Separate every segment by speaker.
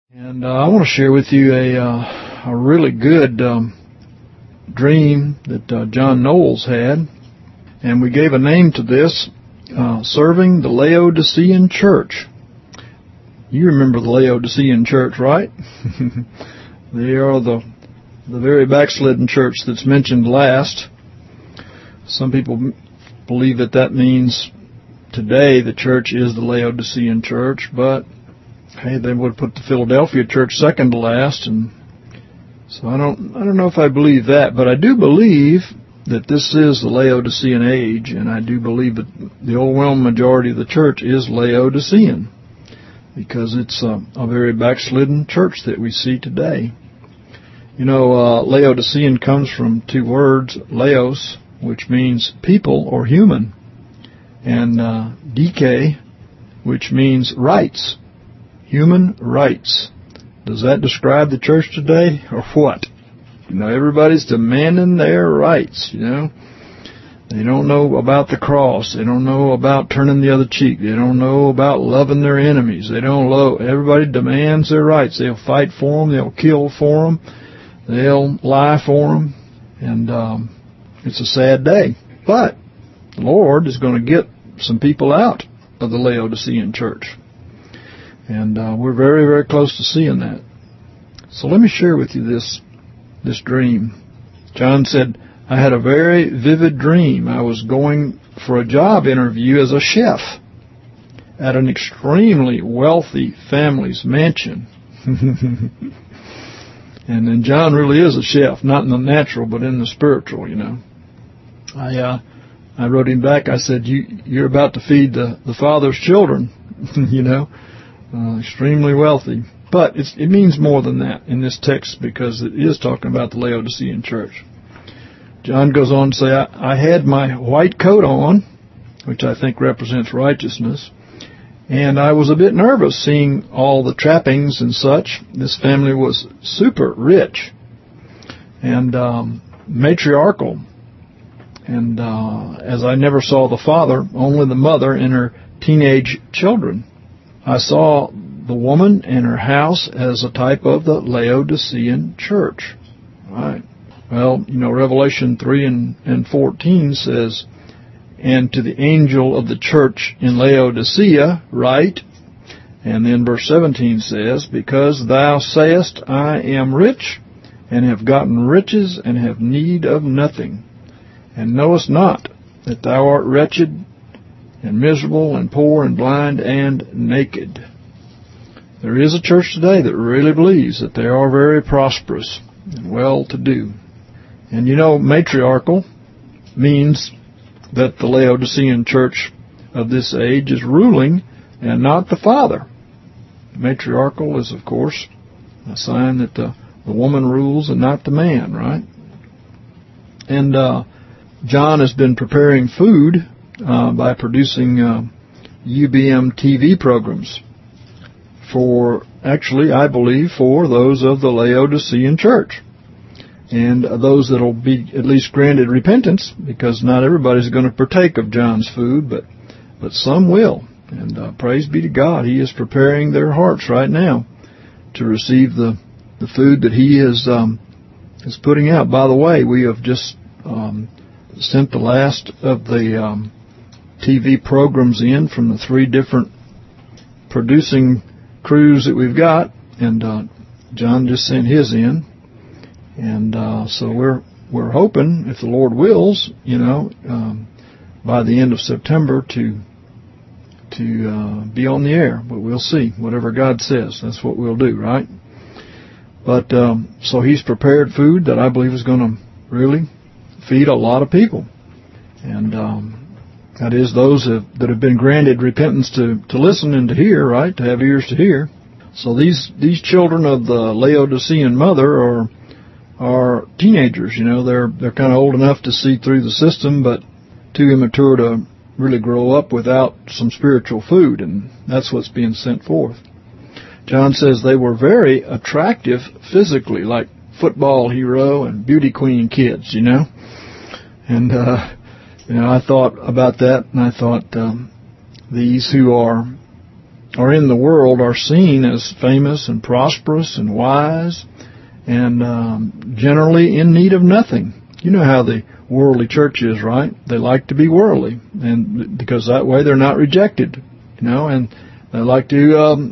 Speaker 1: And I want to share with you a really good dream that John Knowles had. And we gave a name to this, Serving the Laodicean Church. You remember the Laodicean church, right? They are the very backslidden church that's mentioned last. Some people believe that means today the church is the Laodicean church, but hey, they would put the Philadelphia church second to last, and so I don't know if I believe that, but I do believe that this is the Laodicean age, and I do believe that the overwhelming majority of the church is Laodicean, because it's a very backslidden church that we see today. You know, Laodicean comes from two words, laos, which means people or human, and dike, which means rights. Human rights. Does that describe the church today, or what? You know, everybody's demanding their rights, you know. They don't know about the cross. They don't know about turning the other cheek. They don't know about loving their enemies. They don't love. Everybody demands their rights. They'll fight for them. They'll kill for them. They'll lie for them. And it's a sad day. But the Lord is going to get some people out of the Laodicean church. And we're very, very close to seeing that. So let me share with you this dream. John said, I had a very vivid dream. I was going for a job interview as a chef at an extremely wealthy family's mansion. And then John really is a chef, not in the natural, but in the spiritual, you know. I wrote him back. I said, you're about to feed the Father's children, you know. Extremely wealthy. But it means more than that in this text, because it is talking about the Laodicean church. John goes on to say, I had my white coat on, which I think represents righteousness, and I was a bit nervous seeing all the trappings and such. This family was super rich and matriarchal. And as I never saw the father, only the mother and her teenage children, I saw the woman and her house as a type of the Laodicean church. Right. Well, you know, Revelation 3 and 14 says, and to the angel of the church in Laodicea write, and then verse 17 says, because thou sayest, I am rich, and have gotten riches, and have need of nothing, and knowest not that thou art wretched, and miserable, and poor, and blind, and naked. There is a church today that really believes that they are very prosperous and well-to-do. And you know, matriarchal means that the Laodicean church of this age is ruling and not the father. Matriarchal is, of course, a sign that the woman rules and not the man, right? And John has been preparing food by producing UBM TV programs for, actually, I believe, for those of the Laodicean church. And those that will be at least granted repentance, because not everybody's going to partake of John's food, but some will. And praise be to God, He is preparing their hearts right now to receive the food that He is putting out. By the way, we have just sent the last of the TV programs in from the 3 different producing crews that we've got, and John just sent his in. And so we're hoping, if the Lord wills, you know, by the end of September to be on the air. But we'll see. Whatever God says, that's what we'll do, right? But so He's prepared food that I believe is going to really feed a lot of people, and that is those that have been granted repentance to listen and to hear, right? To have ears to hear. So these children of the Laodicean mother are teenagers, you know. They're kind of old enough to see through the system, but too immature to really grow up without some spiritual food, and that's what's being sent forth. John says they were very attractive physically, like football hero and beauty queen kids, you know. And you know, I thought about that, and I thought these who are are in the world are seen as famous and prosperous and wise and generally in need of nothing. You know how the worldly church is, right? They like to be worldly, and because that way they're not rejected, and they like to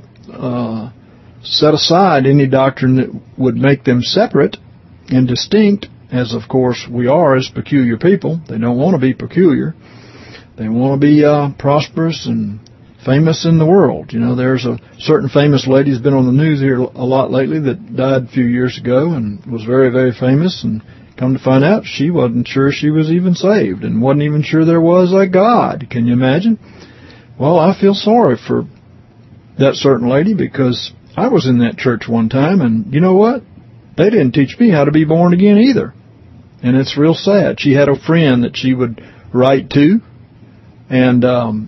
Speaker 1: set aside any doctrine that would make them separate and distinct, as of course we are as peculiar people. They don't want to be peculiar. They want to be prosperous and famous in the world. There's a certain famous lady who's been on the news here a lot lately that died a few years ago and was very, very famous, and come to find out she wasn't sure she was even saved and wasn't even sure there was a God. Can you imagine? Well, I feel sorry for that certain lady because I was in that church one time, and you know what? They didn't teach me how to be born again either. And it's real sad. She had a friend that she would write to and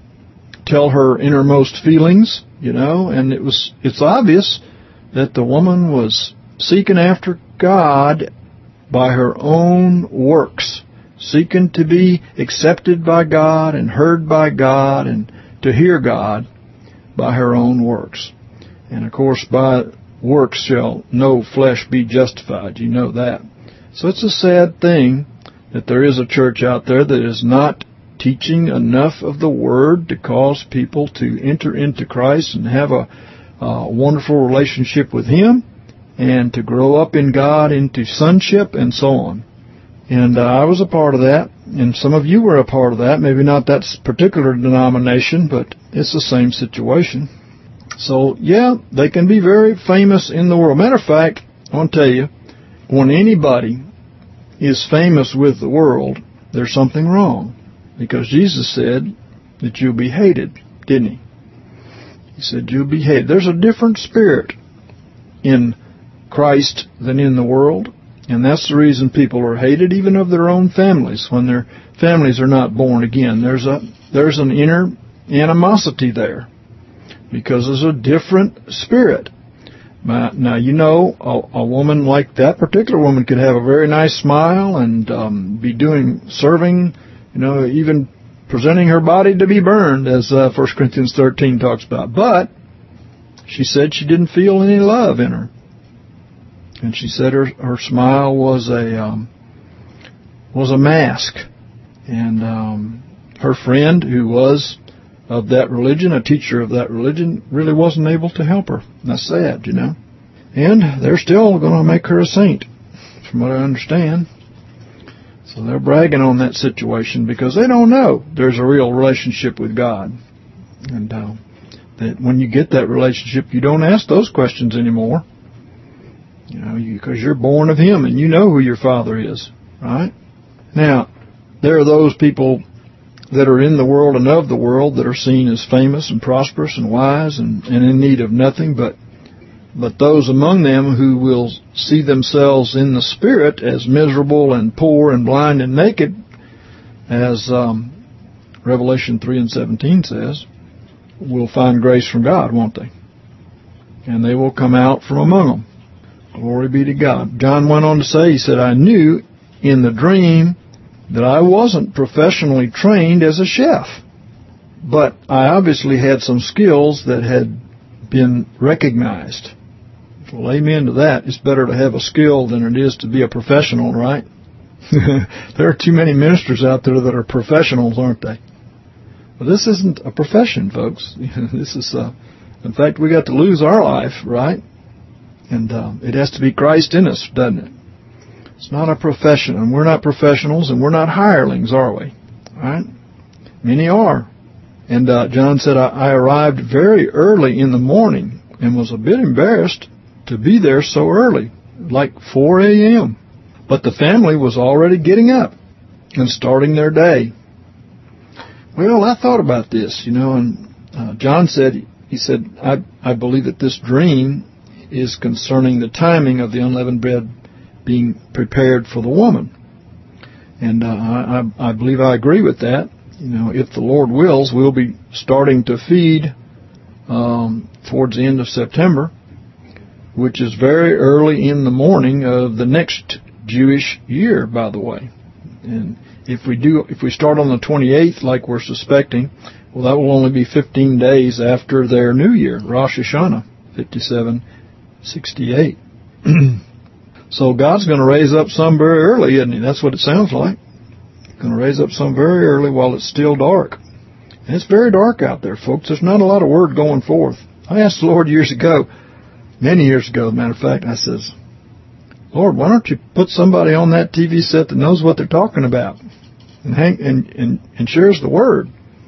Speaker 1: tell her innermost feelings, and it's obvious that the woman was seeking after God by her own works, seeking to be accepted by God and heard by God and to hear God by her own works. And of course, by works shall no flesh be justified. You know that. So it's a sad thing that there is a church out there that is not teaching enough of the Word to cause people to enter into Christ and have a wonderful relationship with Him and to grow up in God into sonship and so on. And I was a part of that, and some of you were a part of that. Maybe not that particular denomination, but it's the same situation. So, yeah, they can be very famous in the world. Matter of fact, I want to tell you, when anybody is famous with the world, there's something wrong. Because Jesus said that you'll be hated, didn't He? He said you'll be hated. There's a different spirit in Christ than in the world. And that's the reason people are hated, even of their own families, when their families are not born again. There's an inner animosity there, because there's a different spirit. Now, a woman like that particular woman could have a very nice smile and be serving, even presenting her body to be burned, as 1 Corinthians 13 talks about. But she said she didn't feel any love in her. And she said her smile was a mask. And her friend, who was of that religion, a teacher of that religion, really wasn't able to help her. That's sad, And they're still going to make her a saint, from what I understand. So they're bragging on that situation because they don't know there's a real relationship with God. And that when you get that relationship, you don't ask those questions anymore. Because you're born of Him and you know who your Father is, right? Now, there are those people that are in the world and of the world that are seen as famous and prosperous and wise and in need of nothing, but those among them who will see themselves in the Spirit as miserable and poor and blind and naked, as Revelation 3:17 says, will find grace from God, won't they? And they will come out from among them. Glory be to God. John went on to say, he said, I knew in the dream that I wasn't professionally trained as a chef, but I obviously had some skills that had been recognized. Well, amen to that. It's better to have a skill than it is to be a professional, right? There are too many ministers out there that are professionals, aren't they? Well, this isn't a profession, folks. This is, in fact, we got to lose our life, right? And it has to be Christ in us, doesn't it? It's not a profession, and we're not professionals, and we're not hirelings, are we? All right? Many are. And John said, I arrived very early in the morning and was a bit embarrassed to be there so early, like 4 a.m. But the family was already getting up and starting their day. Well, I thought about this, and John said, he said, I believe that this dream is concerning the timing of the unleavened bread being prepared for the woman. And I believe I agree with that. If the Lord wills, we'll be starting to feed towards the end of September, which is very early in the morning of the next Jewish year, by the way. And if we start on the 28th like we're suspecting, well, that will only be 15 days after their New Year, Rosh Hashanah, 5768. So God's going to raise up some very early, isn't He? That's what it sounds like. Going to raise up some very early while it's still dark. And it's very dark out there, folks. There's not a lot of word going forth. I asked the Lord years ago, many years ago, as a matter of fact, I says, Lord, why don't you put somebody on that TV set that knows what they're talking about and shares the word?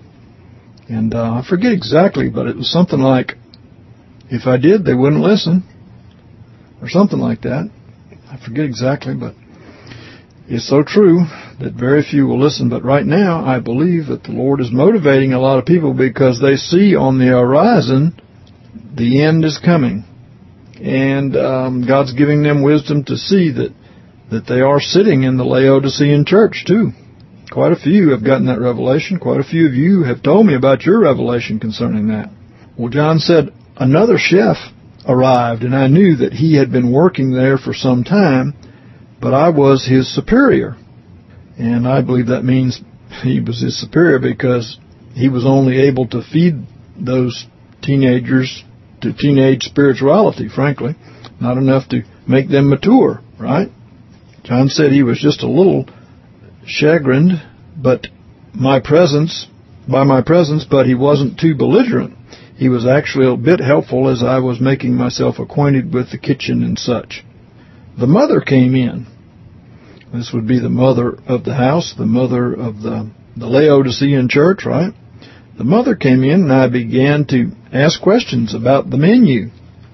Speaker 1: And I forget exactly, but it was something like, if I did, they wouldn't listen, or something like that. I forget exactly, but it's so true that very few will listen. But right now, I believe that the Lord is motivating a lot of people because they see on the horizon the end is coming. And God's giving them wisdom to see that they are sitting in the Laodicean church, too. Quite a few have gotten that revelation. Quite a few of you have told me about your revelation concerning that. Well, John said, another chef arrived, and I knew that he had been working there for some time, but I was his superior. And I believe that means he was his superior because he was only able to feed those teenagers to teenage spirituality, frankly. Not enough to make them mature, right? John said he was just a little chagrined by my presence, but he wasn't too belligerent. He was actually a bit helpful as I was making myself acquainted with the kitchen and such. The mother came in. This would be the mother of the house, the mother of the Laodicean church, right? The mother came in and I began to ask questions about the menu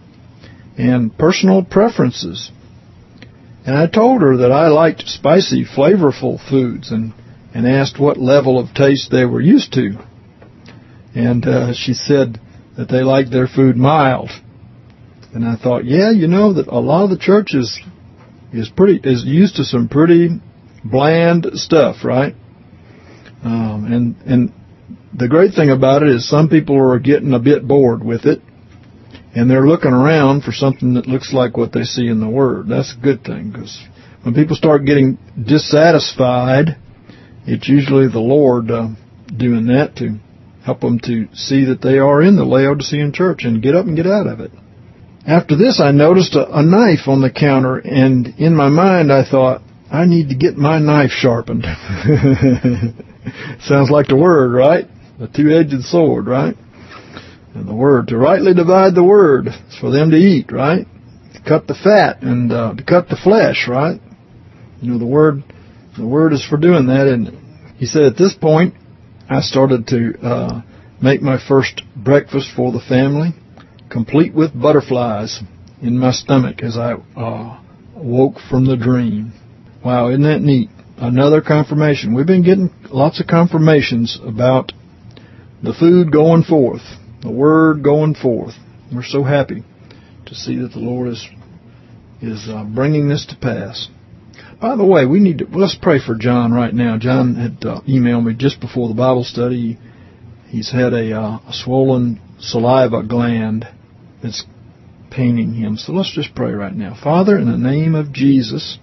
Speaker 1: and personal preferences. And I told her that I liked spicy, flavorful foods and asked what level of taste they were used to. And she said that they liked their food mild. And I thought, yeah, you know, that a lot of the church is used to some pretty bland stuff, right? And the great thing about it is some people are getting a bit bored with it, and they're looking around for something that looks like what they see in the Word. That's a good thing, because when people start getting dissatisfied, it's usually the Lord doing that to help them to see that they are in the Laodicean church and get up and get out of it. After this, I noticed a knife on the counter, and in my mind I thought, I need to get my knife sharpened. Sounds like the Word, right? The two-edged sword, right? And the Word, to rightly divide the Word, is for them to eat, right? To cut the fat and to cut the flesh, right? You know, the Word is for doing that. And he said at this point, I started to make my first breakfast for the family, complete with butterflies in my stomach as I woke from the dream. Wow, isn't that neat? Another confirmation. We've been getting lots of confirmations about the food going forth, the Word going forth. We're so happy to see that the Lord is bringing this to pass. By the way, let's pray for John right now. John had emailed me just before the Bible study. He's had a swollen saliva gland that's paining him. So let's just pray right now. Father, in the name of Jesus,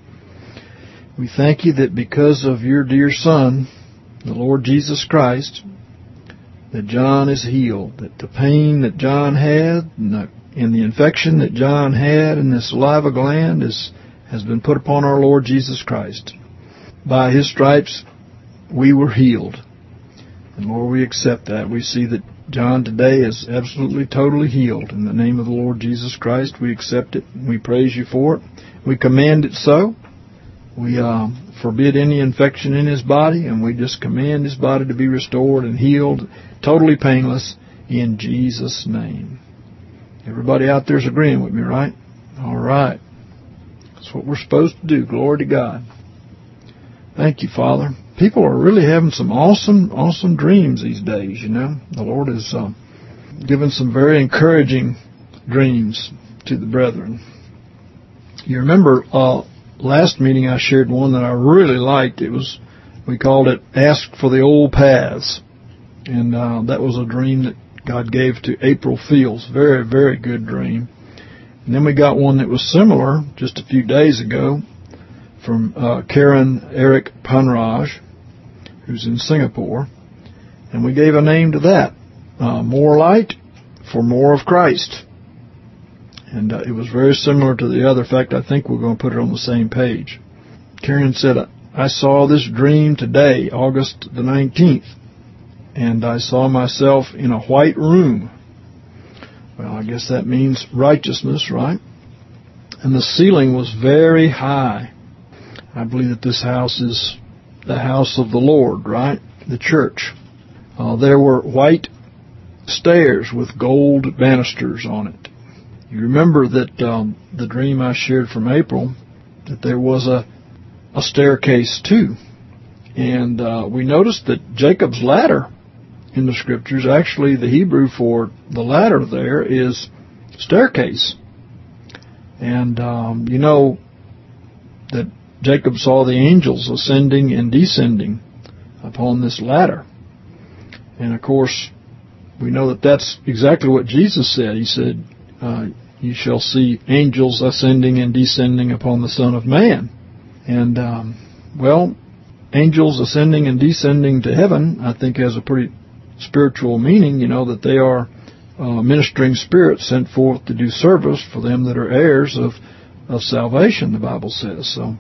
Speaker 1: we thank you that because of your dear Son, the Lord Jesus Christ, that John is healed, that the pain that John had and the infection that John had in the saliva gland has been put upon our Lord Jesus Christ. By His stripes, we were healed. And Lord, we accept that. We see that John today is absolutely, totally healed. In the name of the Lord Jesus Christ, we accept it. We praise you for it. We command it so. We forbid any infection in his body, and we just command his body to be restored and healed, totally painless, in Jesus' name. Everybody out there is agreeing with me, right? All right. That's what we're supposed to do. Glory to God. Thank you, Father. People are really having some awesome dreams these days, you know. The Lord is giving some very encouraging dreams to the brethren. You remember last meeting I shared one that I really liked. We called it Ask for the Old Paths. And that was a dream that God gave to April Fields. Very, very good dream. And then we got one that was similar just a few days ago from Karen Eric Panraj. who's in Singapore, and we gave a name to that, More Light for More of Christ. And it was very similar to the other. In fact, I think we're going to put it on the same page. Karen said, I saw this dream today, August the 19th, and I saw myself in a white room. Well, I guess that means righteousness, right? And the ceiling was very high. I believe that this house is the house of the Lord, right? The church. There were white stairs with gold banisters on it. You remember that the dream I shared from April, that there was a staircase too. And we noticed that Jacob's ladder in the Scriptures, actually the Hebrew for the ladder there is staircase. And you know that Jacob saw the angels ascending and descending upon this ladder. And of course, we know that that's exactly what Jesus said. He said, you shall see angels ascending and descending upon the Son of Man. And, well, angels ascending and descending to heaven, I think, has a pretty spiritual meaning, you know, that they are ministering spirits sent forth to do service for them that are heirs of salvation, the Bible says. So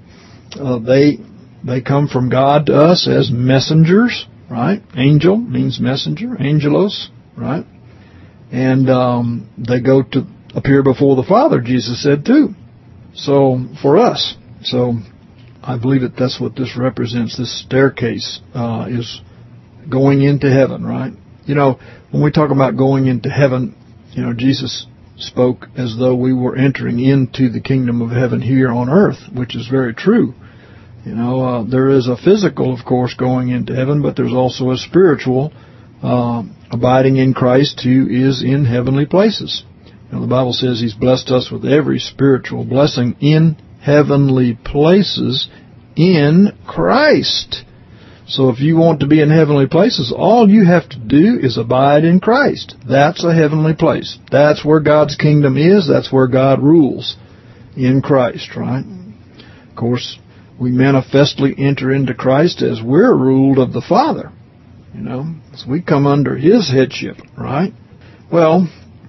Speaker 1: they come from God to us as messengers, right? Angel means messenger, angelos, right? And they go to appear before the Father, Jesus said too. So for us, so I believe that that's what this represents. This staircase is going into heaven, right? You know, when we talk about going into heaven, you know, Jesus spoke as though we were entering into the kingdom of heaven here on earth, which is very true. You know, there is a physical, of course, going into heaven, but there's also a spiritual abiding in Christ who is in heavenly places. You know, the Bible says He's blessed us with every spiritual blessing in heavenly places in Christ. So if you want to be in heavenly places, all you have to do is abide in Christ. That's a heavenly place. That's where God's kingdom is. That's where God rules, in Christ, right? Of course, we manifestly enter into Christ as we're ruled of the Father. You know, so we come under His headship, right? Well,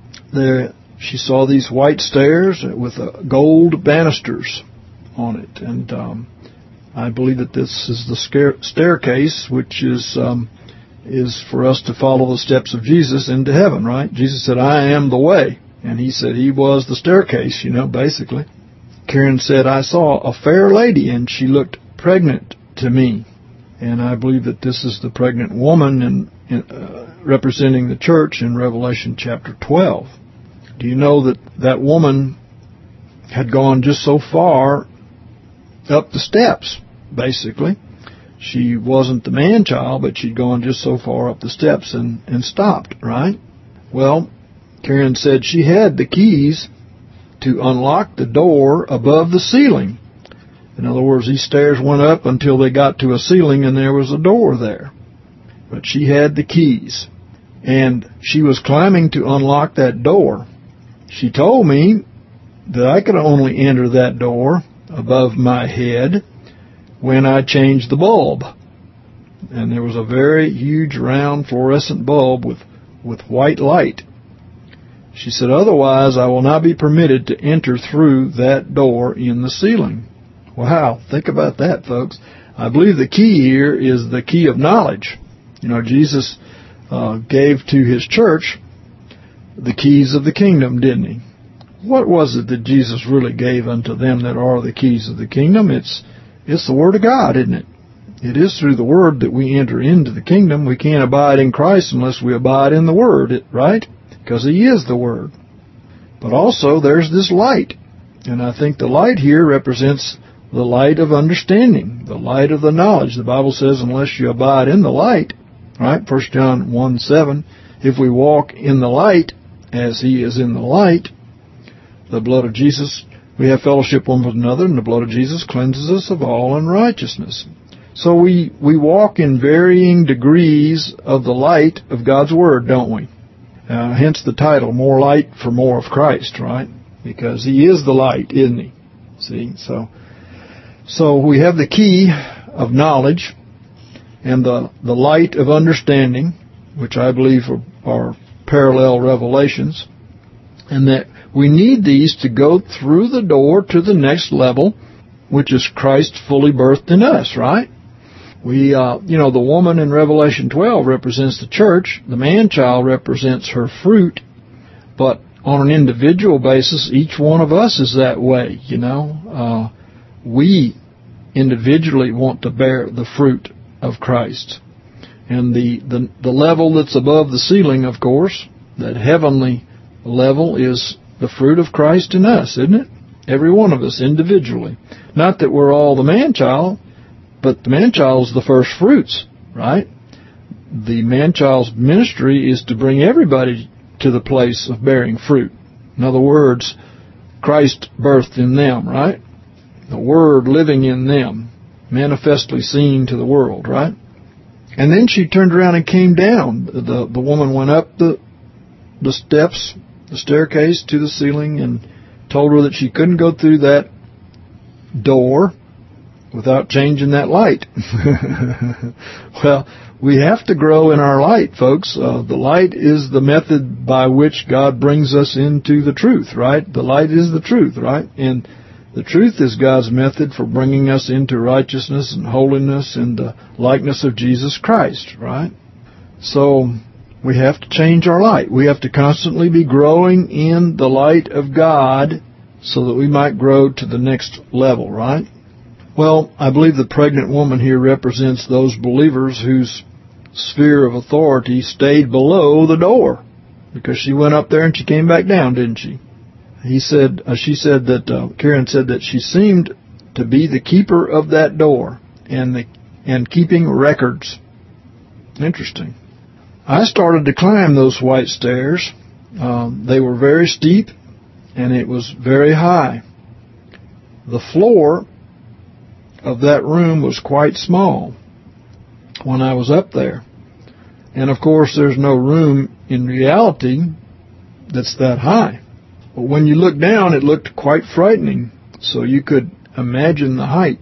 Speaker 1: she saw these white stairs with gold banisters on it, and I believe that this is the staircase, which is for us to follow the steps of Jesus into heaven, right? Jesus said, I am the way. And He said He was the staircase, you know, basically. Karen said, I saw a fair lady, and she looked pregnant to me. And I believe that this is the pregnant woman representing the church in Revelation chapter 12. Do you know that that woman had gone just so far up the steps? Basically, she wasn't the man-child, but she'd gone just so far up the steps and stopped, right? Well, Karen said she had the keys to unlock the door above the ceiling. In other words, these stairs went up until they got to a ceiling and there was a door there. But she had the keys, and she was climbing to unlock that door. She told me that I could only enter that door above my head when I changed the bulb. And there was a very huge round fluorescent bulb with white light. She said, otherwise I will not be permitted to enter through that door in the ceiling. Wow, think about that, folks. I believe the key here is the key of knowledge. You know, Jesus gave to His church the keys of the kingdom, didn't He? What was it that Jesus really gave unto them that are the keys of the kingdom? It's the Word of God, isn't it? It is through the Word that we enter into the kingdom. We can't abide in Christ unless we abide in the Word, right? Because He is the Word. But also there's this light. And I think the light here represents the light of understanding, the light of the knowledge. The Bible says unless you abide in the light, right? 1 John 1:7, if we walk in the light as He is in the light, the blood of Jesus, we have fellowship one with another, and the blood of Jesus cleanses us of all unrighteousness. So we walk in varying degrees of the light of God's Word, don't we? Hence the title, More Light for More of Christ, right? Because He is the light, isn't He? See, so we have the key of knowledge, and the light of understanding, which I believe are parallel revelations, and that we need these to go through the door to the next level, which is Christ fully birthed in us, right? We, the woman in Revelation 12 represents the church. The man-child represents her fruit. But on an individual basis, each one of us is that way, we individually want to bear the fruit of Christ. And the level that's above the ceiling, of course, that heavenly level, is the fruit of Christ in us, isn't it? Every one of us individually. Not that we're all the man-child, but the man-child is the first fruits, right? The man-child's ministry is to bring everybody to the place of bearing fruit. In other words, Christ birthed in them, right? The Word living in them, manifestly seen to the world, right? And then she turned around and came down. The woman went up the steps, the staircase to the ceiling, and told her that she couldn't go through that door without changing that light. Well, we have to grow in our light, folks. The light is the method by which God brings us into the truth, right? The light is the truth, right? And the truth is God's method for bringing us into righteousness and holiness and the likeness of Jesus Christ, right? So we have to change our light. We have to constantly be growing in the light of God so that we might grow to the next level, right? Well, I believe the pregnant woman here represents those believers whose sphere of authority stayed below the door, because she went up there and she came back down, didn't she? Karen said that she seemed to be the keeper of that door and keeping records. Interesting. I started to climb those white stairs. They were very steep and it was very high. The floor of that room was quite small when I was up there. And of course there's no room in reality that's that high. But when you look down, it looked quite frightening, so you could imagine the height.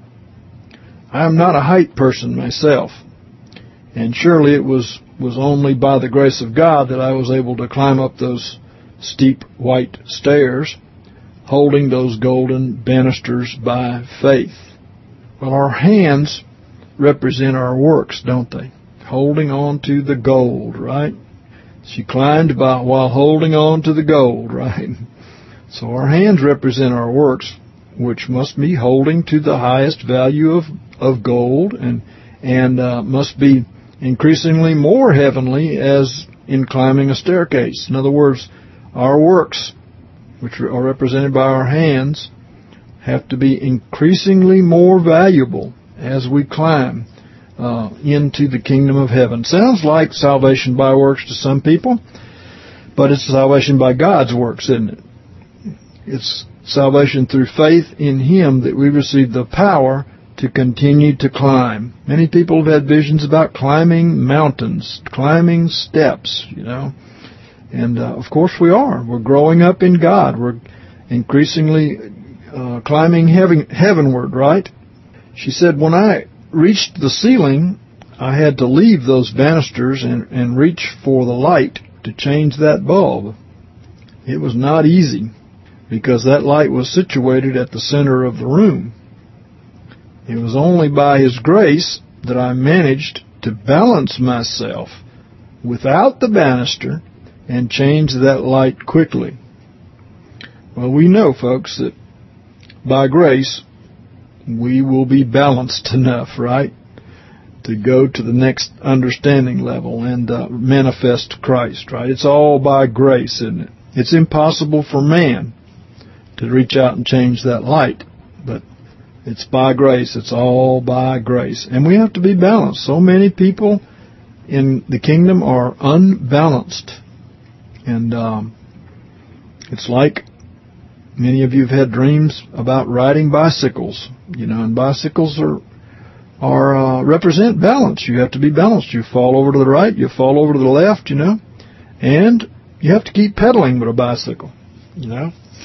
Speaker 1: I am not a height person myself, and surely it was only by the grace of God that I was able to climb up those steep white stairs, holding those golden banisters by faith. Well, our hands represent our works, don't they? Holding on to the gold, right? She climbed while holding on to the gold, right? So our hands represent our works, which must be holding to the highest value of gold and must be increasingly more heavenly as in climbing a staircase. In other words, our works, which are represented by our hands, have to be increasingly more valuable as we climb into the kingdom of heaven. Sounds like salvation by works to some people, but it's salvation by God's works, isn't it? It's salvation through faith in Him that we receive the power to continue to climb. Many people have had visions about climbing mountains, climbing steps, And of course we are. We're growing up in God. We're increasingly climbing heavenward, right? She said, when I reached the ceiling, I had to leave those banisters and reach for the light to change that bulb. It was not easy, because that light was situated at the center of the room. It was only by His grace that I managed to balance myself without the banister and change that light quickly. Well, we know, folks, that by grace we will be balanced enough, right, to go to the next understanding level and manifest Christ, right? It's all by grace, isn't it? It's impossible for man to reach out and change that light, but it's by grace. It's all by grace. And we have to be balanced. So many people in the kingdom are unbalanced. And it's like many of you have had dreams about riding bicycles, and bicycles are represent balance. You have to be balanced. You fall over to the right, you fall over to the left, and you have to keep pedaling with a bicycle,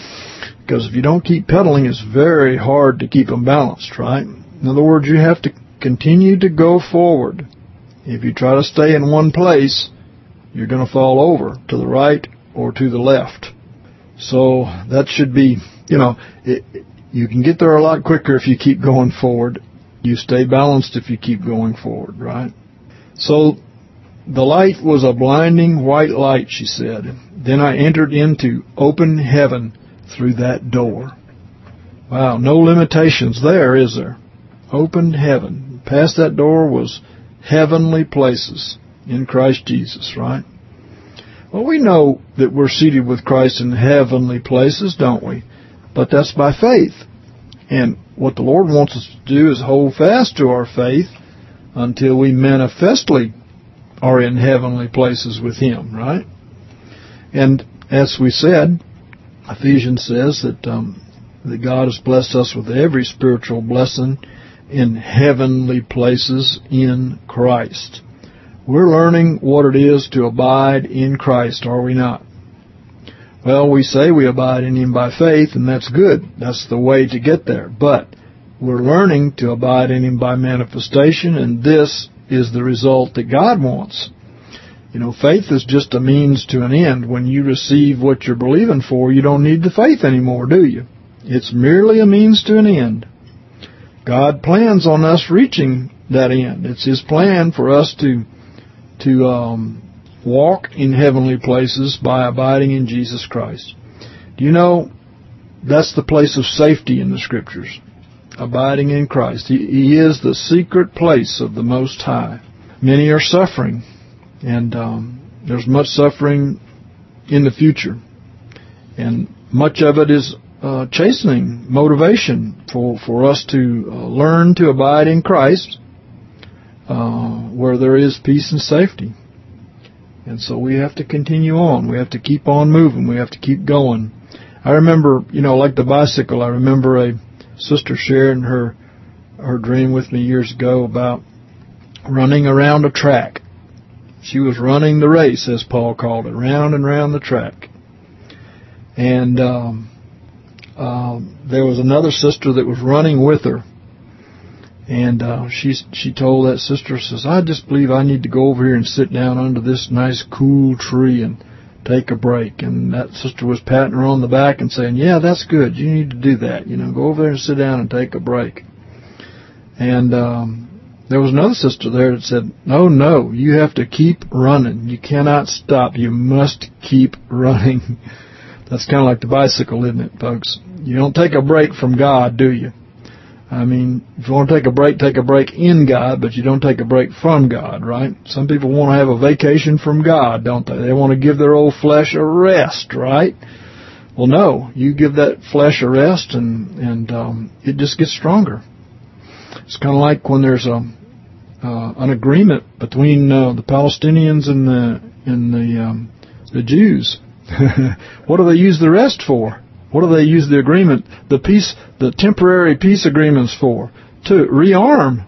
Speaker 1: Because if you don't keep pedaling, it's very hard to keep them balanced, right? In other words, you have to continue to go forward. If you try to stay in one place, you're going to fall over to the right or to the left. So that should be, you can get there a lot quicker if you keep going forward. You stay balanced if you keep going forward, right? So the light was a blinding white light, she said. Then I entered into open heaven through that door. Wow, no limitations there, is there? Open heaven. Past that door was heavenly places in Christ Jesus, right? Well, we know that we're seated with Christ in heavenly places, don't we? But that's by faith. And what the Lord wants us to do is hold fast to our faith until we manifestly are in heavenly places with Him, right? And as we said, Ephesians says that God has blessed us with every spiritual blessing in heavenly places in Christ. We're learning what it is to abide in Christ, are we not? Well, we say we abide in Him by faith, and that's good. That's the way to get there. But we're learning to abide in Him by manifestation, and this is the result that God wants. Faith is just a means to an end. When you receive what you're believing for, you don't need the faith anymore, do you? It's merely a means to an end. God plans on us reaching that end. It's His plan for us to walk in heavenly places by abiding in Jesus Christ. Do you know that's the place of safety in the Scriptures? Abiding in Christ. He is the secret place of the Most High. Many are suffering, and there's much suffering in the future. And much of it is chastening motivation for us to learn to abide in Christ, where there is peace and safety. And so we have to continue on. We have to keep on moving. We have to keep going. I remember, like the bicycle, I remember a sister sharing her dream with me years ago about running around a track. She was running the race, as Paul called it, round and round the track. And there was another sister that was running with her. And she told that sister, says, I just believe I need to go over here and sit down under this nice cool tree and take a break. And that sister was patting her on the back and saying, yeah, that's good. You need to do that. Go over there and sit down and take a break. And there was another sister there that said, no, you have to keep running. You cannot stop. You must keep running. That's kind of like the bicycle, isn't it, folks? You don't take a break from God, do you? I mean, if you want to take a break in God, but you don't take a break from God, right? Some people want to have a vacation from God, don't they? They want to give their old flesh a rest, right? Well, no, you give that flesh a rest, and it just gets stronger. It's kind of like when there's an agreement between the Palestinians and the Jews. What do they use the rest for? What do they use the agreement, the temporary peace agreements for? To rearm.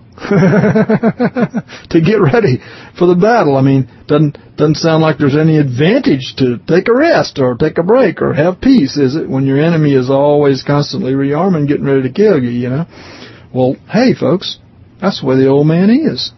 Speaker 1: To get ready for the battle. I mean, doesn't sound like there's any advantage to take a rest or take a break or have peace, is it? When your enemy is always constantly rearming, getting ready to kill you, Well, hey, folks, that's the way the old man is.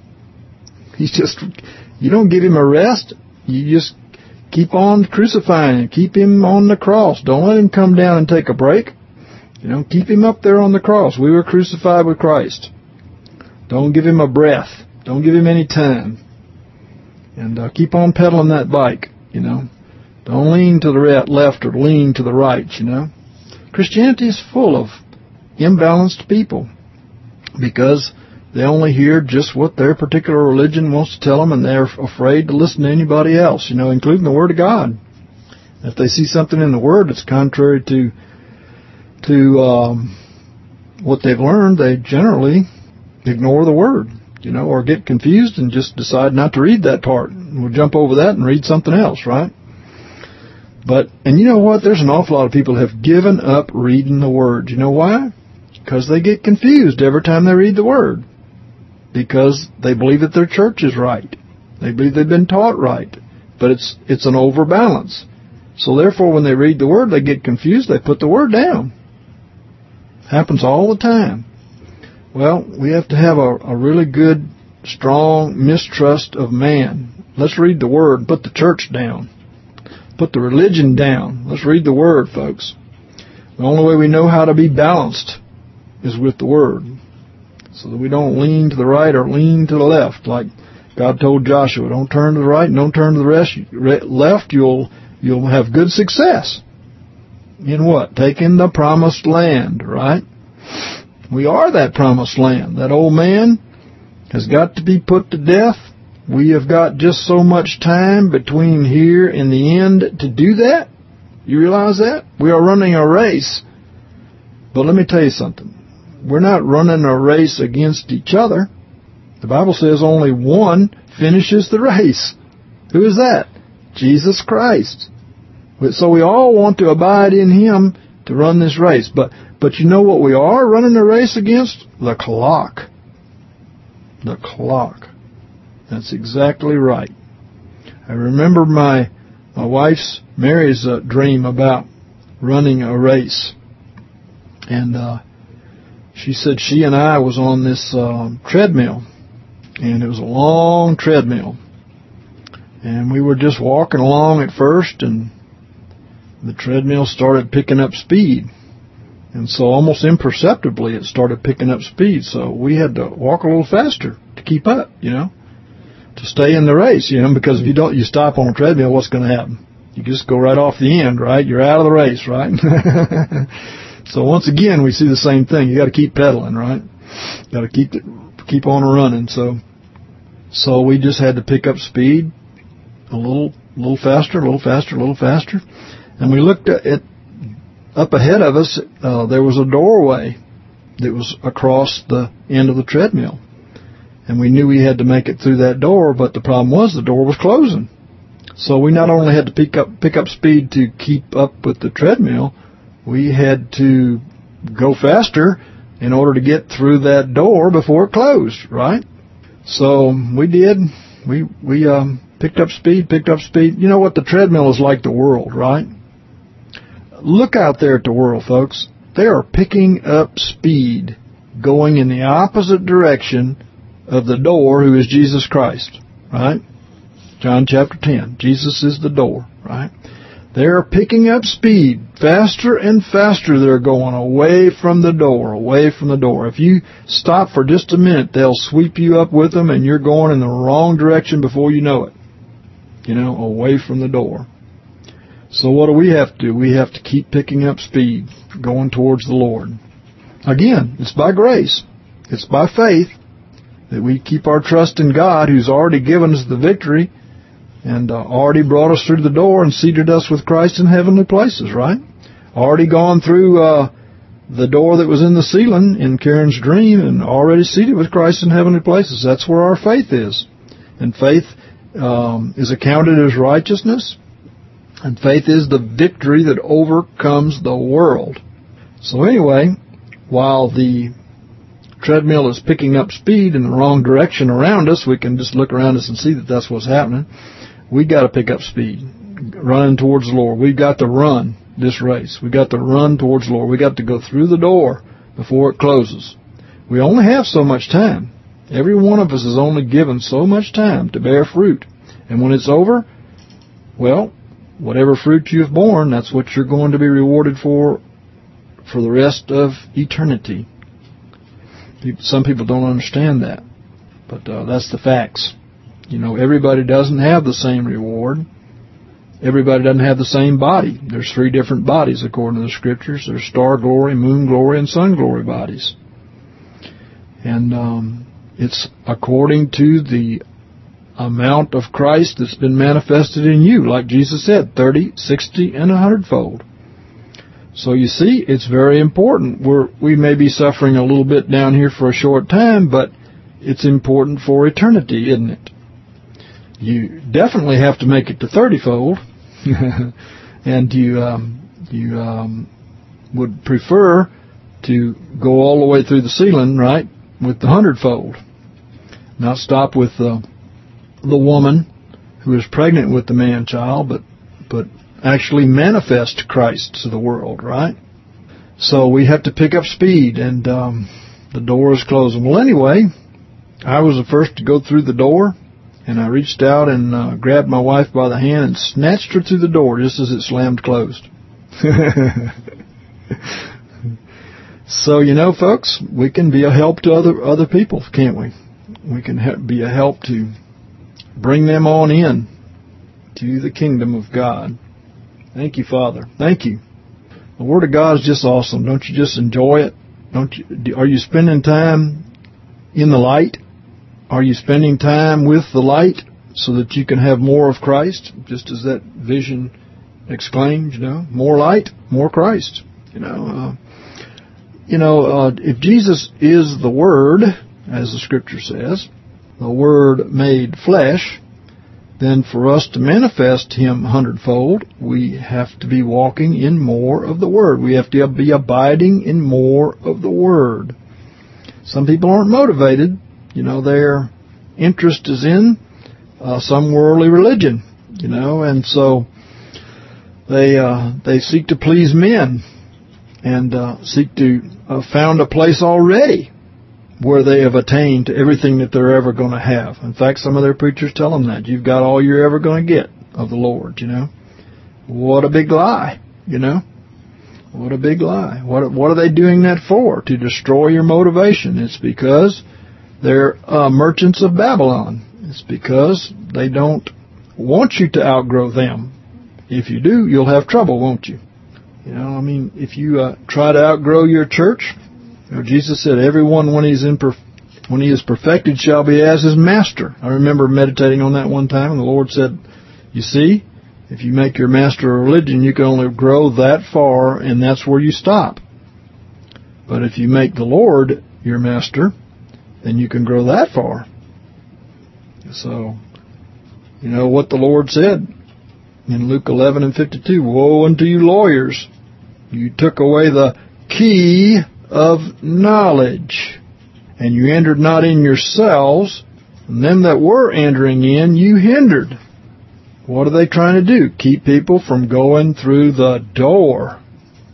Speaker 1: You don't give him a rest. You just keep on crucifying him. Keep him on the cross. Don't let him come down and take a break. Keep him up there on the cross. We were crucified with Christ. Don't give him a breath. Don't give him any time. And keep on pedaling that bike, Don't lean to the left or lean to the right, Christianity is full of imbalanced people because they only hear just what their particular religion wants to tell them, and they're afraid to listen to anybody else, including the Word of God. If they see something in the Word that's contrary to what they've learned, they generally ignore the Word, or get confused and just decide not to read that part. We'll jump over that and read something else, right? And you know what? There's an awful lot of people who have given up reading the Word. You know why? Because they get confused every time they read the Word. Because they believe that their church is right. They believe they've been taught right. But it's an overbalance. So therefore, when they read the Word, they get confused. They put the Word down. Happens all the time. Well, we have to have a really good, strong mistrust of man. Let's read the Word. Put the church down. Put the religion down. Let's read the Word, folks. The only way we know how to be balanced is with the Word, so that we don't lean to the right or lean to the left. Like God told Joshua, don't turn to the right and don't turn to the left. You'll have good success. In what? Taking the promised land, right? We are that promised land. That old man has got to be put to death. We have got just so much time between here and the end to do that. You realize that? We are running a race. But let me tell you something. We're not running a race against each other. The Bible says only one finishes the race. Who is that? Jesus Christ. So we all want to abide in Him to run this race. But you know what we are running a race against? The clock. The clock. That's exactly right. I remember my wife's, Mary's, dream about running a race. And she said she and I was on this treadmill. And it was a long treadmill. And we were just walking along at first, and the treadmill started picking up speed. And so almost imperceptibly it started picking up speed. So we had to walk a little faster to keep up, to stay in the race, because if you stop on a treadmill, what's going to happen? You just go right off the end, right? You're out of the race, right? So once again, we see the same thing. You got to keep pedaling, right? Got to keep on running. So we just had to pick up speed a little faster, a little faster, a little faster. And we looked at up ahead of us, there was a doorway that was across the end of the treadmill. And we knew we had to make it through that door, but the problem was the door was closing. So we not only had to pick up speed to keep up with the treadmill, we had to go faster in order to get through that door before it closed, right? So we did. We picked up speed. You know what? The treadmill is like the world, right? Look out there at the world, folks. They are picking up speed, going in the opposite direction of the door, who is Jesus Christ, right? John chapter 10. Jesus is the door, right? They're picking up speed. Faster and faster they're going away from the door, away from the door. If you stop for just a minute, they'll sweep you up with them, and you're going in the wrong direction before you know it. Away from the door. So what do we have to do? We have to keep picking up speed, going towards the Lord. Again, it's by grace. It's by faith that we keep our trust in God, who's already given us the victory and already brought us through the door and seated us with Christ in heavenly places, right? Already gone through the door that was in the ceiling in Karen's dream and already seated with Christ in heavenly places. That's where our faith is. And faith is accounted as righteousness. And faith is the victory that overcomes the world. So anyway, while the treadmill is picking up speed in the wrong direction around us, we can just look around us and see that that's what's happening. We got to pick up speed, running towards the Lord. We've got to run this race. We've got to run towards the Lord. We've got to go through the door before it closes. We only have so much time. Every one of us is only given so much time to bear fruit. And when it's over, well, whatever fruit you have borne, that's what you're going to be rewarded for the rest of eternity. Some people don't understand that, but that's the facts. Everybody doesn't have the same reward. Everybody doesn't have the same body. There's 3 different bodies according to the Scriptures. There's star glory, moon glory, and sun glory bodies. And it's according to the amount of Christ that's been manifested in you, like Jesus said, 30, 60, and 100-fold. So you see, it's very important. We may be suffering a little bit down here for a short time, but it's important for eternity, isn't it? You definitely have to make it to 30-fold, and you would prefer to go all the way through the ceiling, right, with the 100-fold. Not stop with the woman who is pregnant with the man-child, but actually manifest Christ to the world, right? So we have to pick up speed, and the door is closing. Well, anyway, I was the first to go through the door, and I reached out and grabbed my wife by the hand and snatched her through the door just as it slammed closed. So, folks, we can be a help to other people, can't we? We can be a help to bring them on in to the kingdom of God. Thank you, Father. Thank you. The Word of God is just awesome. Don't you just enjoy it? Are you spending time in the light? Are you spending time with the light so that you can have more of Christ? Just as that vision exclaimed, more light, more Christ. If Jesus is the Word, as the Scripture says, the Word made flesh, then for us to manifest Him hundredfold, we have to be walking in more of the Word. We have to be abiding in more of the Word. Some people aren't motivated. Their interest is in some worldly religion, and so they seek to please men and seek to found a place already where they have attained to everything that they're ever going to have. In fact, some of their preachers tell them that. You've got all you're ever going to get of the Lord, What a big lie, What a big lie. What are they doing that for? To destroy your motivation. It's because they're merchants of Babylon. It's because they don't want you to outgrow them. If you do, you'll have trouble, won't you? If you try to outgrow your church, Jesus said, everyone when he is perfected shall be as his master. I remember meditating on that one time, and the Lord said, you see, if you make your master a religion, you can only grow that far, and that's where you stop. But if you make the Lord your master, then you can grow that far. So, what the Lord said in Luke 11:52, woe unto you lawyers, you took away the key of knowledge, and you entered not in yourselves, and them that were entering in you hindered. What are they trying to do? Keep people from going through the door.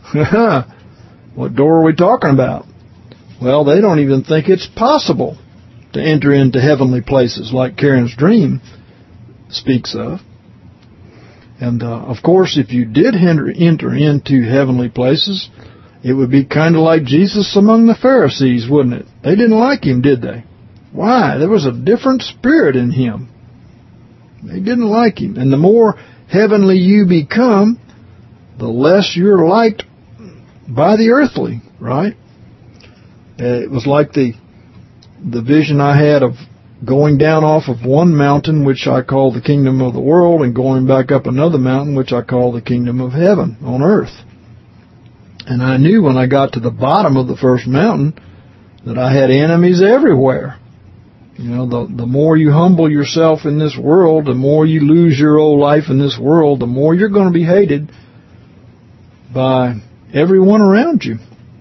Speaker 1: What door are we talking about? Well, they don't even think it's possible to enter into heavenly places like Karen's dream speaks of. And, of course, if you did enter into heavenly places, it would be kind of like Jesus among the Pharisees, wouldn't it? They didn't like him, did they? Why? There was a different spirit in him. They didn't like him. And the more heavenly you become, the less you're liked by the earthly, right? It was like the vision I had of going down off of one mountain, which I call the kingdom of the world, and going back up another mountain, which I call the kingdom of heaven on earth. And I knew when I got to the bottom of the first mountain that I had enemies everywhere. The more you humble yourself in this world, the more you lose your old life in this world, the more you're going to be hated by everyone around you.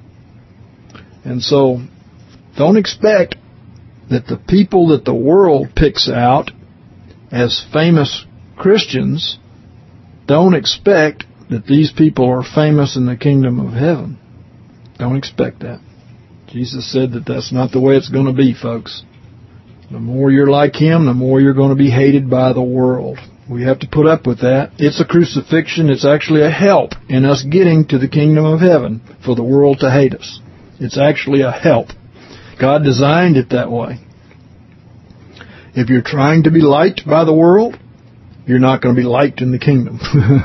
Speaker 1: And so, don't expect that the people that the world picks out as famous Christians, don't expect that these people are famous in the kingdom of heaven. Don't expect that. Jesus said that that's not the way it's going to be, folks. The more you're like him, the more you're going to be hated by the world. We have to put up with that. It's a crucifixion. It's actually a help in us getting to the kingdom of heaven for the world to hate us. It's actually a help. God designed it that way. If you're trying to be liked by the world, you're not going to be liked in the kingdom.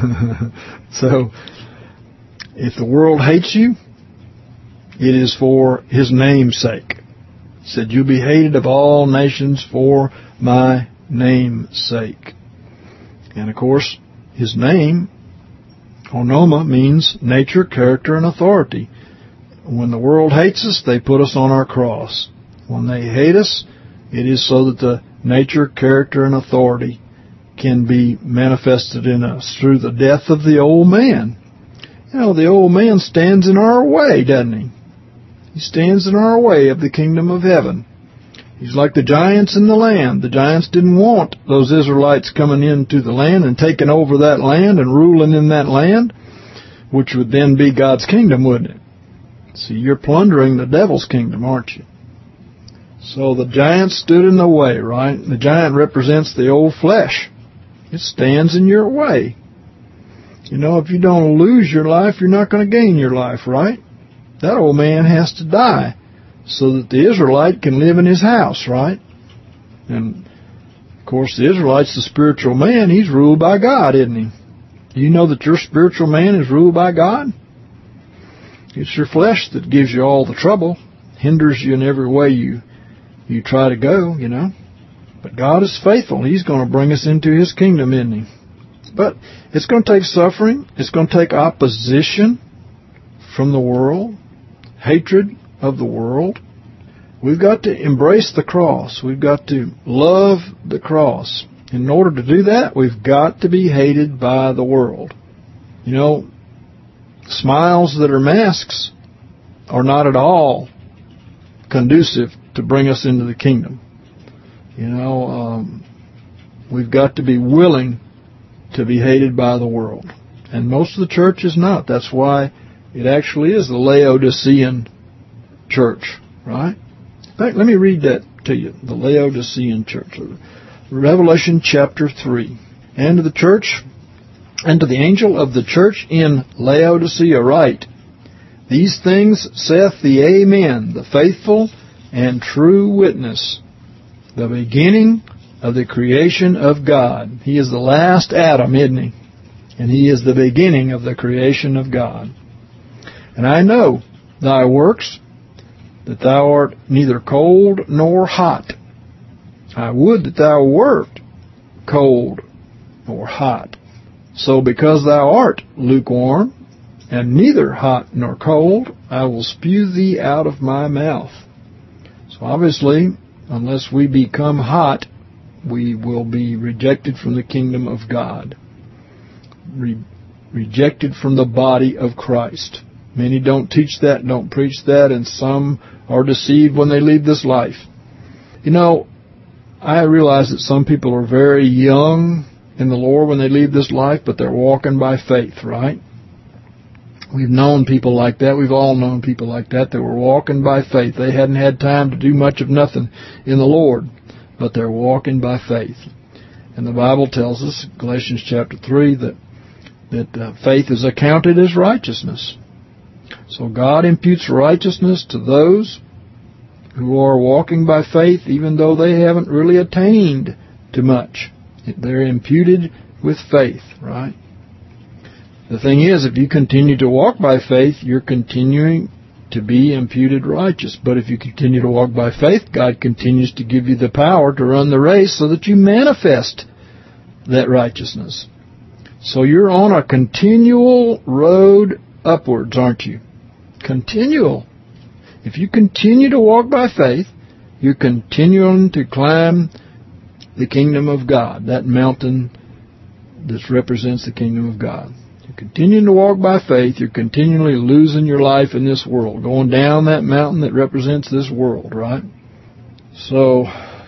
Speaker 1: So, if the world hates you, it is for his name's sake. He said, you'll be hated of all nations for my name's sake. And of course, his name, onoma, means nature, character, and authority. When the world hates us, they put us on our cross. When they hate us, it is so that the nature, character, and authority can be manifested in us through the death of the old man. The old man stands in our way, doesn't he? He stands in our way of the kingdom of heaven. He's like the giants in the land. The giants didn't want those Israelites coming into the land and taking over that land and ruling in that land, which would then be God's kingdom, wouldn't it? See, you're plundering the devil's kingdom, aren't you? So the giant stood in the way, right? The giant represents the old flesh. It stands in your way. You know, if you don't lose your life, you're not going to gain your life, right? That old man has to die so that the Israelite can live in his house, right? And, of course, the Israelite's the spiritual man. He's ruled by God, isn't he? Do you know that your spiritual man is ruled by God? It's your flesh that gives you all the trouble, hinders you in every way you try to go, you know. But God is faithful. He's going to bring us into His kingdom, isn't He? But it's going to take suffering. It's going to take opposition from the world, hatred of the world. We've got to embrace the cross. We've got to love the cross. In order to do that, we've got to be hated by the world. You know, smiles that are masks are not at all conducive to bring us into the kingdom. You know, we've got to be willing to be hated by the world. And most of the church is not. That's why it actually is the Laodicean church, right? In fact, let me read that to you, the Laodicean church. Revelation chapter 3. And to the church, and to the angel of the church in Laodicea write, These things saith the Amen, the faithful and true witness, the beginning of the creation of God. He is the last Adam, isn't he? And he is the beginning of the creation of God. And I know thy works, that thou art neither cold nor hot. I would that thou wert cold or hot. So because thou art lukewarm, and neither hot nor cold, I will spew thee out of my mouth. So obviously, unless we become hot, we will be rejected from the kingdom of God. Rejected from the body of Christ. Many don't teach that, don't preach that, and some are deceived when they leave this life. You know, I realize that some people are very young in the Lord when they leave this life, but they're walking by faith, right? We've known people like that. We've all known people like that were walking by faith. They hadn't had time to do much of nothing in the Lord, but they're walking by faith. And the Bible tells us, Galatians chapter 3, that faith is accounted as righteousness. So God imputes righteousness to those who are walking by faith, even though they haven't really attained to much. They're imputed with faith, right? The thing is, if you continue to walk by faith, you're continuing to be imputed righteous. But if you continue to walk by faith, God continues to give you the power to run the race so that you manifest that righteousness. So you're on a continual road upwards, aren't you? Continual. If you continue to walk by faith, you're continuing to climb the kingdom of God, that mountain that represents the kingdom of God. You're continuing to walk by faith, you're continually losing your life in this world, going down that mountain that represents this world, right? So,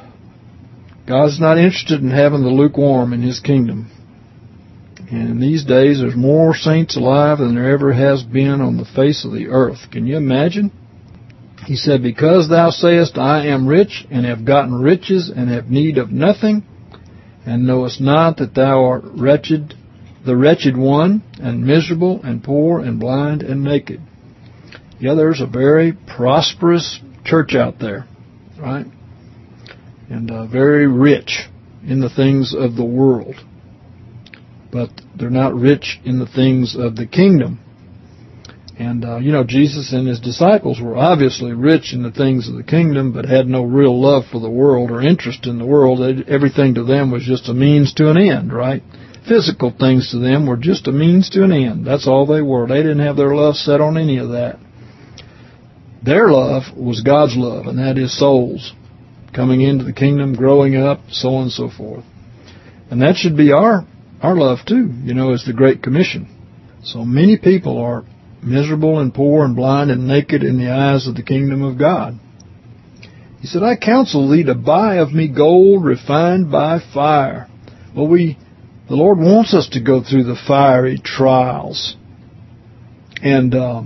Speaker 1: God's not interested in having the lukewarm in His kingdom. And in these days, there's more saints alive than there ever has been on the face of the earth. Can you imagine? He said, Because thou sayest, I am rich, and have gotten riches, and have need of nothing, and knowest not that thou art wretched, the wretched one, and miserable, and poor, and blind, and naked. Yeah, there's a very prosperous church out there, right? And very rich in the things of the world. But they're not rich in the things of the kingdom. And, Jesus and His disciples were obviously rich in the things of the kingdom, but had no real love for the world or interest in the world. Everything to them was just a means to an end, right? Physical things to them were just a means to an end. That's all they were. They didn't have their love set on any of that. Their love was God's love, and that is souls coming into the kingdom, growing up, so on and so forth. And that should be our love too, is the Great Commission. So many people are miserable and poor and blind and naked in the eyes of the kingdom of God. He said, I counsel thee to buy of me gold refined by fire. Well, the Lord wants us to go through the fiery trials. And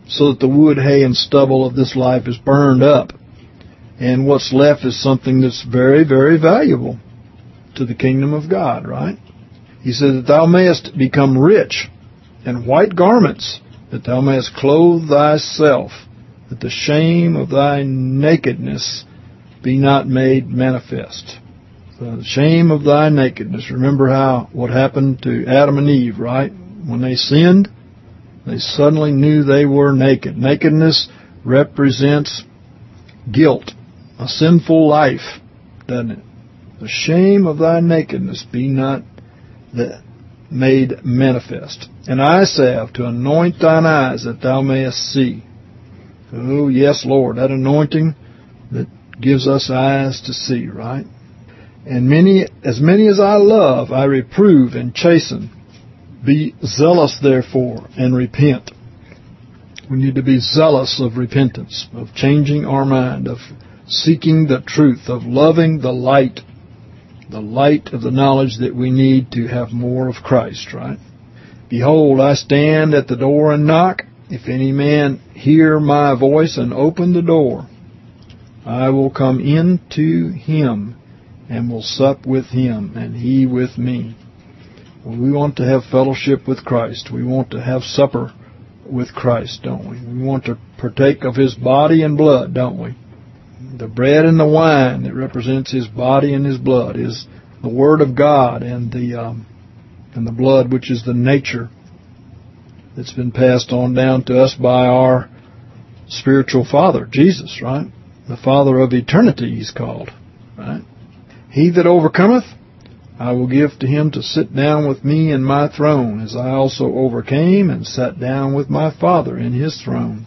Speaker 1: so that the wood, hay, and stubble of this life is burned up, and what's left is something that's very, very valuable to the kingdom of God, right? He said that thou mayest become rich in white garments, that thou mayest clothe thyself, that the shame of thy nakedness be not made manifest. The shame of thy nakedness. Remember what happened to Adam and Eve, right? When they sinned, they suddenly knew they were naked. Nakedness represents guilt, a sinful life, doesn't it? The shame of thy nakedness be not made manifest. And eye salve to anoint thine eyes that thou mayest see. Oh, yes, Lord, that anointing that gives us eyes to see, right? And many as I love, I reprove and chasten. Be zealous, therefore, and repent. We need to be zealous of repentance, of changing our mind, of seeking the truth, of loving the light of the knowledge that we need to have more of Christ, right? Behold, I stand at the door and knock. If any man hear my voice and open the door, I will come in to him and will sup with him and he with me. We want to have fellowship with Christ. We want to have supper with Christ, don't we? We want to partake of his body and blood, don't we? The bread and the wine that represents his body and his blood is the Word of God, and the blood, which is the nature that's been passed on down to us by our spiritual Father, Jesus, right? The Father of eternity, he's called, right? He that overcometh, I will give to him to sit down with me in my throne, as I also overcame and sat down with my Father in his throne.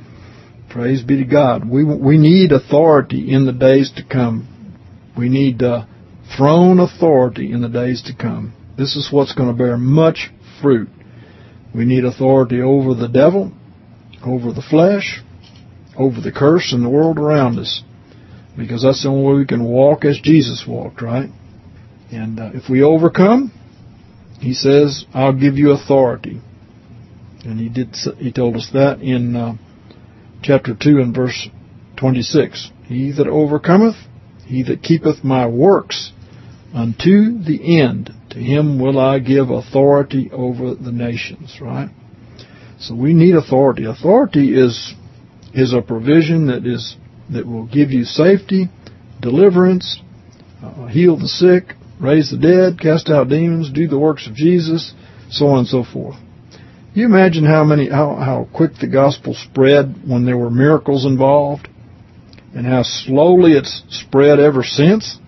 Speaker 1: Praise be to God. We need authority in the days to come. We need throne authority in the days to come. This is what's going to bear much fruit. We need authority over the devil, over the flesh, over the curse in the world around us, because that's the only way we can walk as Jesus walked, right? And if we overcome, he says, I'll give you authority. And he told us that in chapter 2 and verse 26. He that overcometh, he that keepeth my works unto the end, to him will I give authority over the nations, right? So we need authority. Authority is a provision that will give you safety, deliverance, heal the sick, raise the dead, cast out demons, do the works of Jesus, so on and so forth. You imagine how quick the gospel spread when there were miracles involved, and how slowly it's spread ever since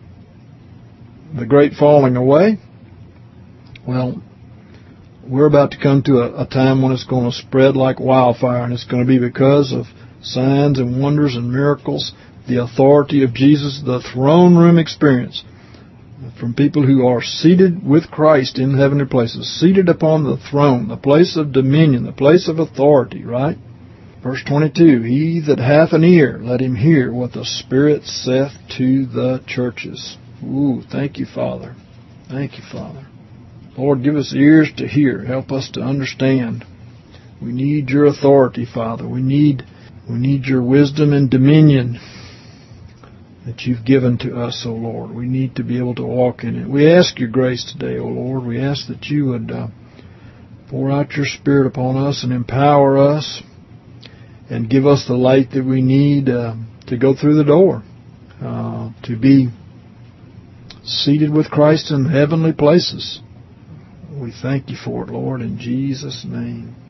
Speaker 1: the great falling away? Well, we're about to come to a time when it's going to spread like wildfire, and it's going to be because of signs and wonders and miracles, the authority of Jesus, the throne room experience from people who are seated with Christ in heavenly places, seated upon the throne, the place of dominion, the place of authority, right? Verse 22, he that hath an ear, let him hear what the Spirit saith to the churches. Ooh, thank you, Father. Thank you, Father. Lord, give us ears to hear. Help us to understand. We need your authority, Father. We need your wisdom and dominion that you've given to us, O Lord. We need to be able to walk in it. We ask your grace today, O Lord. We ask that you would pour out your Spirit upon us and empower us and give us the light that we need to go through the door, to be seated with Christ in heavenly places. We thank you for it, Lord, in Jesus' name.